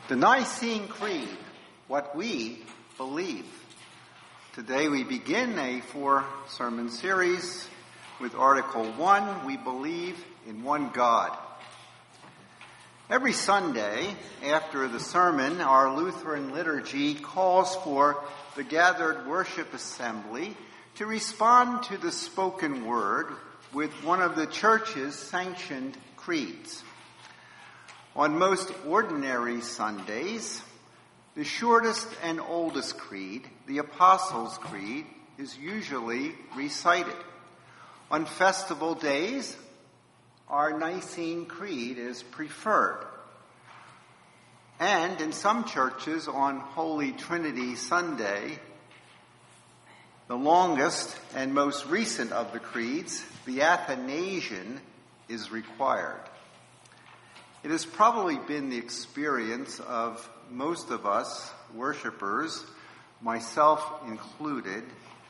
The Nicene Creed, what we believe. Today we begin a 4-sermon series with Article 1, we believe in one God. Every Sunday after the sermon, our Lutheran liturgy calls for the gathered worship assembly to respond to the spoken word with one of the church's sanctioned creeds. On most ordinary Sundays, the shortest and oldest creed, the Apostles' Creed, is usually recited. On festival days, our Nicene Creed is preferred. And in some churches on Holy Trinity Sunday, the longest and most recent of the creeds, the Athanasian, is required. It has probably been the experience of most of us worshipers, myself included,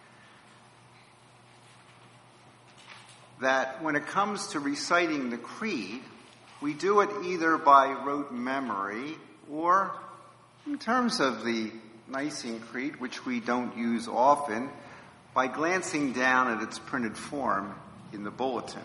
that when it comes to reciting the creed, we do it either by rote memory or, in terms of the Nicene Creed, which we don't use often, by glancing down at its printed form in the bulletin.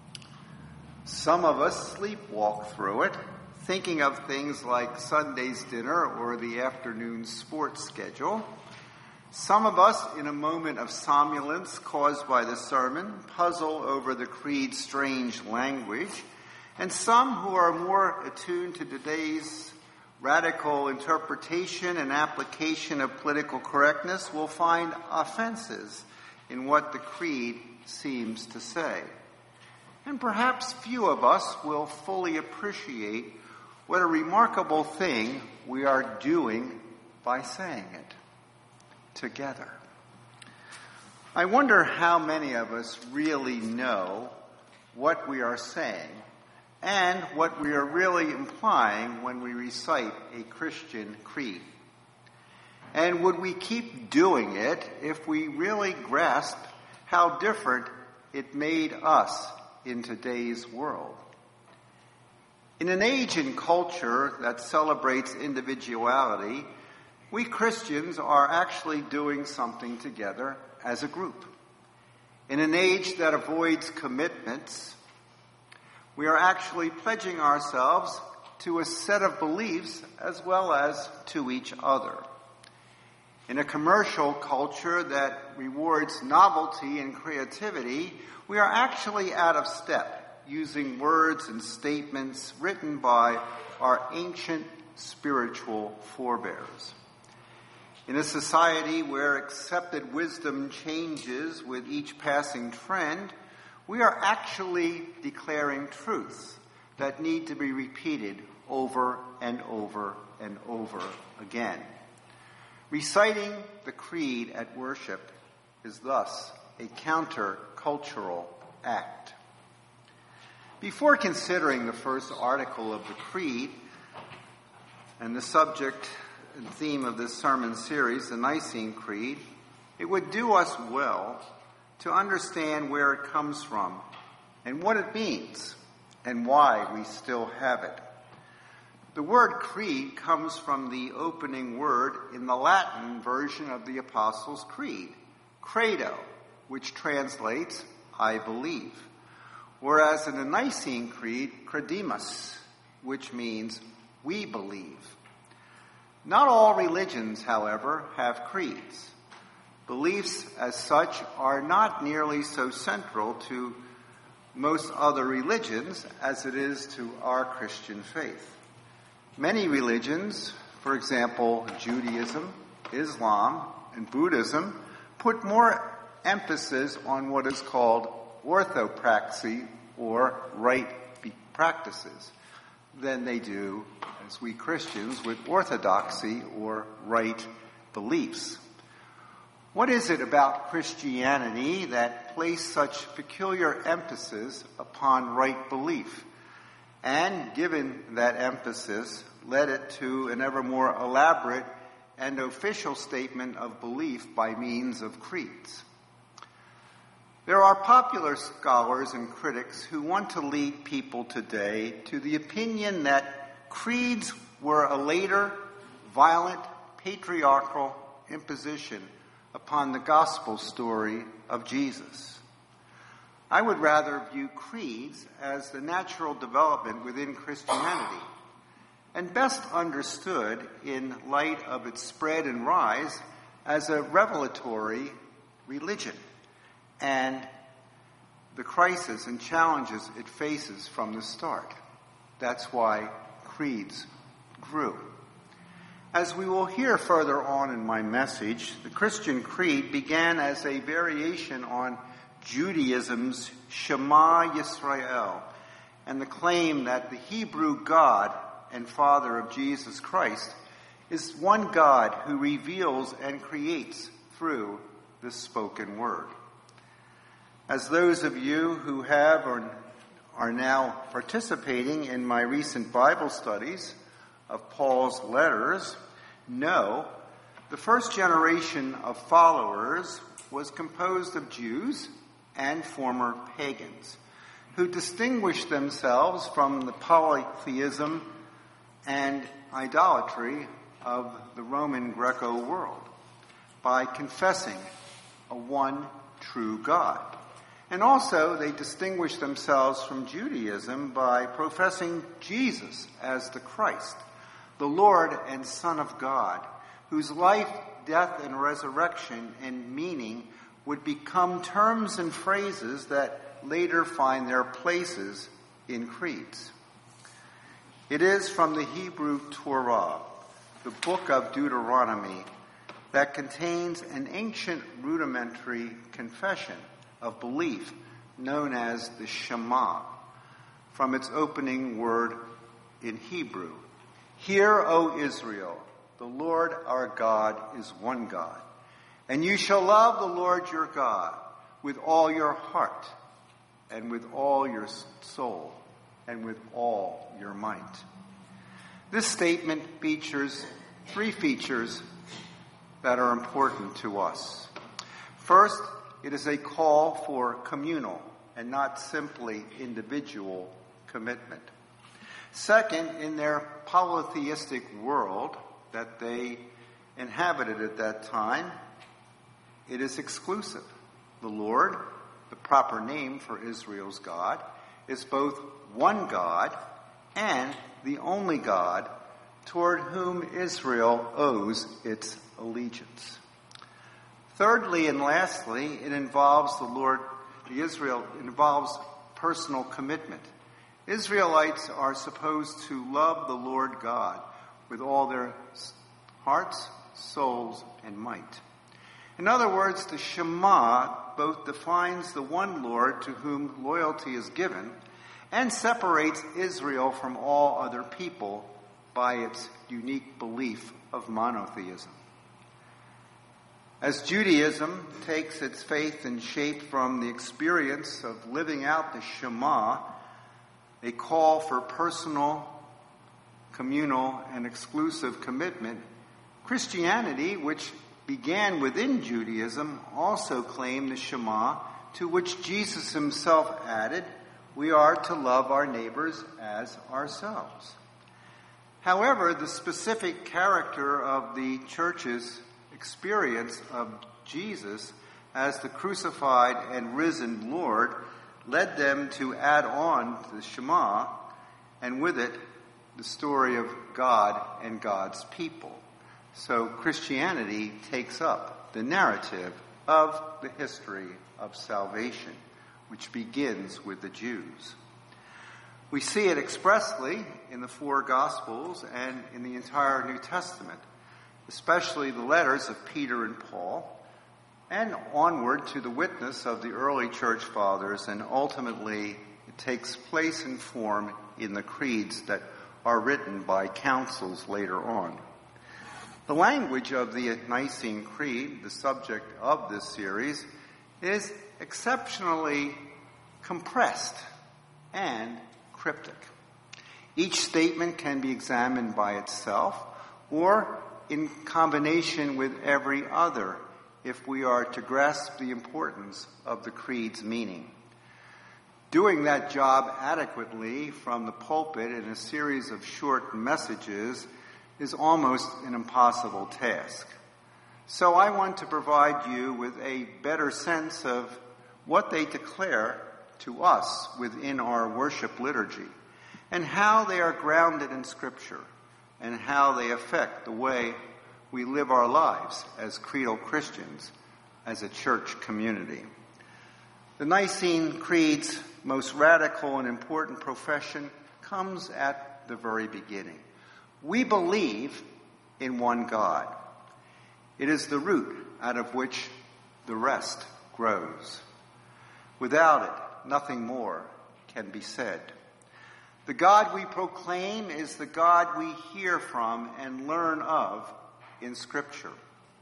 Some of us sleepwalk through it, thinking of things like Sunday's dinner or the afternoon sports schedule. Some of us, in a moment of somnolence caused by the sermon, puzzle over the creed's strange language. And some who are more attuned to today's radical interpretation and application of political correctness will find offenses in what the creed seems to say. And perhaps few of us will fully appreciate what a remarkable thing we are doing by saying it together. I wonder how many of us really know what we are saying and what we are really implying when we recite a Christian creed. And would we keep doing it if we really grasped how different it made us in today's world? In an age and culture that celebrates individuality, we Christians are actually doing something together as a group. In an age that avoids commitments, we are actually pledging ourselves to a set of beliefs as well as to each other. In a commercial culture that rewards novelty and creativity, we are actually out of step, using words and statements written by our ancient spiritual forebears. In a society where accepted wisdom changes with each passing trend, we are actually declaring truths that need to be repeated over and over and over again. Reciting the creed at worship is thus a counter-cultural act. Before considering the first article of the creed and the subject and theme of this sermon series, the Nicene Creed, it would do us well to understand where it comes from and what it means and why we still have it. The word creed comes from the opening word in the Latin version of the Apostles' Creed, credo, which translates, I believe. Whereas in the Nicene Creed, credimus, which means we believe. Not all religions, however, have creeds. Beliefs as such are not nearly so central to most other religions as it is to our Christian faith. Many religions, for example, Judaism, Islam, and Buddhism, put more emphasis on what is called orthopraxy, or right practices, than they do, as we Christians, with orthodoxy, or right beliefs. What is it about Christianity that placed such peculiar emphasis upon right belief? And given that emphasis, led it to an ever more elaborate and official statement of belief by means of creeds. There are popular scholars and critics who want to lead people today to the opinion that creeds were a later, violent, patriarchal imposition upon the gospel story of Jesus. I would rather view creeds as the natural development within Christianity, and best understood in light of its spread and rise as a revelatory religion and the crisis and challenges it faces from the start. That's why creeds grew. As we will hear further on in my message, the Christian creed began as a variation on Judaism's Shema Yisrael and the claim that the Hebrew God and Father of Jesus Christ is one God who reveals and creates through the spoken word. As those of you who have or are now participating in my recent Bible studies of Paul's letters know, the first generation of followers was composed of Jews and former pagans who distinguished themselves from the polytheism and idolatry of the Roman Greco world by confessing a one true God. And also they distinguished themselves from Judaism by professing Jesus as the Christ, the Lord and Son of God, whose life, death, and resurrection and meaning would become terms and phrases that later find their places in creeds. It is from the Hebrew Torah, the book of Deuteronomy, that contains an ancient rudimentary confession of belief known as the Shema, from its opening word in Hebrew. Hear, O Israel, the Lord our God is one God, and you shall love the Lord your God with all your heart and with all your soul and with all your might. This statement features three features that are important to us. First, it is a call for communal and not simply individual commitment. Second, in their polytheistic world that they inhabited at that time, it is exclusive. The Lord, the proper name for Israel's God, is both one God and the only God toward whom Israel owes its allegiance. Thirdly and lastly, it involves involves personal commitment. Israelites are supposed to love the Lord God with all their hearts, souls, and might. In other words, the Shema both defines the one Lord to whom loyalty is given and separates Israel from all other people by its unique belief of monotheism. As Judaism takes its faith and shape from the experience of living out the Shema, a call for personal, communal, and exclusive commitment, Christianity, which began within Judaism, also claimed the Shema, to which Jesus himself added, we are to love our neighbors as ourselves. However, the specific character of the church's experience of Jesus as the crucified and risen Lord led them to add on to the Shema, and with it, the story of God and God's people. So Christianity takes up the narrative of the history of salvation, which begins with the Jews. We see it expressly in the four Gospels and in the entire New Testament, especially the letters of Peter and Paul, and onward to the witness of the early church fathers, and ultimately it takes place and form in the creeds that are written by councils later on. The language of the Nicene Creed, the subject of this series, is exceptionally compressed and cryptic. Each statement can be examined by itself or in combination with every other if we are to grasp the importance of the creed's meaning. Doing that job adequately from the pulpit in a series of short messages is almost an impossible task. So I want to provide you with a better sense of what they declare to us within our worship liturgy, and how they are grounded in Scripture, and how they affect the way we live our lives as creedal Christians, as a church community. The Nicene Creed's most radical and important profession comes at the very beginning. We believe in one God. It is the root out of which the rest grows. Without it, nothing more can be said. The God we proclaim is the God we hear from and learn of in Scripture.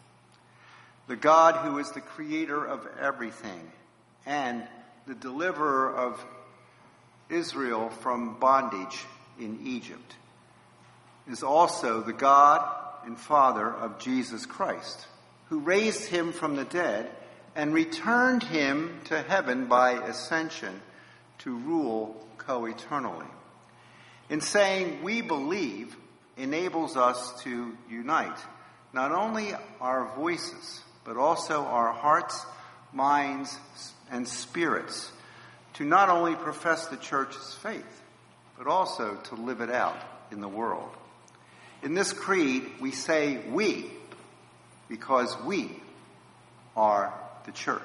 The God who is the creator of everything and the deliverer of Israel from bondage in Egypt is also the God and Father of Jesus Christ, who raised him from the dead and returned him to heaven by ascension to rule co-eternally. In saying we believe enables us to unite not only our voices, but also our hearts, minds, and spirits to not only profess the church's faith, but also to live it out in the world. In this creed, we say we, because we are the church.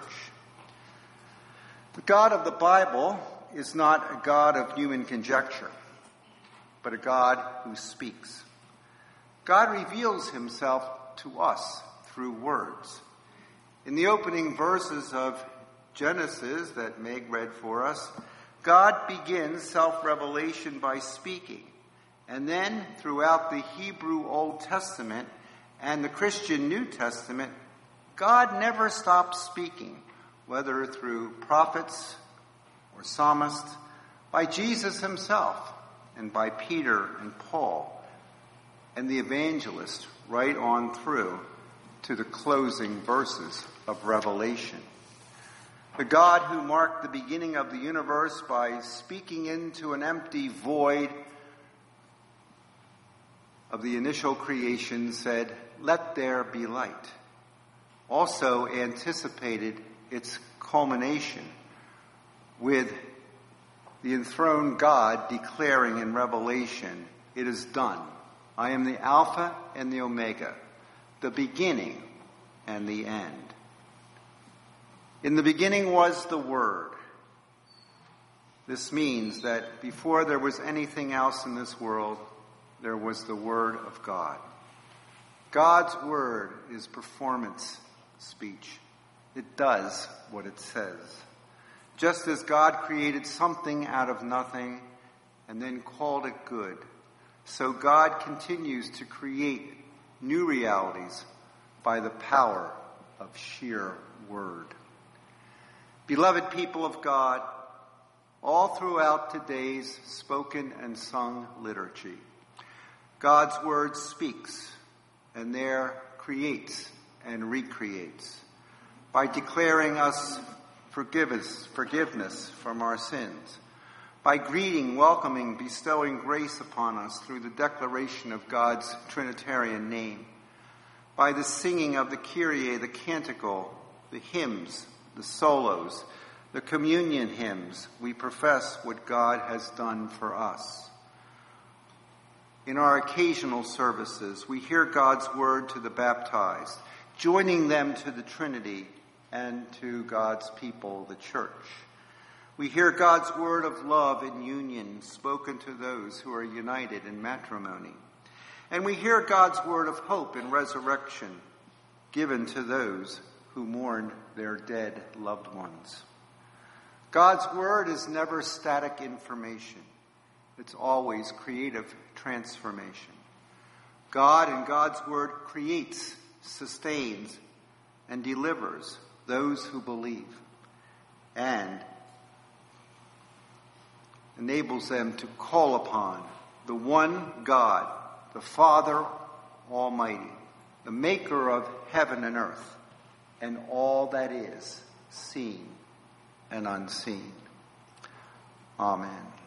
The God of the Bible is not a God of human conjecture, but a God who speaks. God reveals himself to us through words. In the opening verses of Genesis that Meg read for us, God begins self-revelation by speaking. And then throughout the Hebrew Old Testament and the Christian New Testament, God never stops speaking, whether through prophets or psalmists, by Jesus himself, and by Peter and Paul, and the evangelist right on through to the closing verses of Revelation. The God who marked the beginning of the universe by speaking into an empty void of the initial creation said, "Let there be light," also anticipated its culmination with the enthroned God declaring in Revelation, "It is done. I am the Alpha and the Omega, the beginning and the end." In the beginning was the Word. This means that before there was anything else in this world, there was the Word of God. God's Word is performance speech. It does what it says. Just as God created something out of nothing and then called it good, so God continues to create new realities by the power of sheer word. Beloved people of God, all throughout today's spoken and sung liturgy, God's word speaks and there creates and recreates by declaring us forgiveness from our sins, by greeting, welcoming, bestowing grace upon us through the declaration of God's Trinitarian name, by the singing of the Kyrie, the canticle, the hymns, the solos, the communion hymns. We profess what God has done for us. In our occasional services, we hear God's word to the baptized, joining them to the Trinity and to God's people, the church. We hear God's word of love and union spoken to those who are united in matrimony. And we hear God's word of hope and resurrection given to those who mourn their dead loved ones. God's word is never static information. It's always creative transformation. God and God's word creates, sustains, and delivers those who believe, and enables them to call upon the one God, the Father Almighty, the maker of heaven and earth, and all that is, seen and unseen. Amen.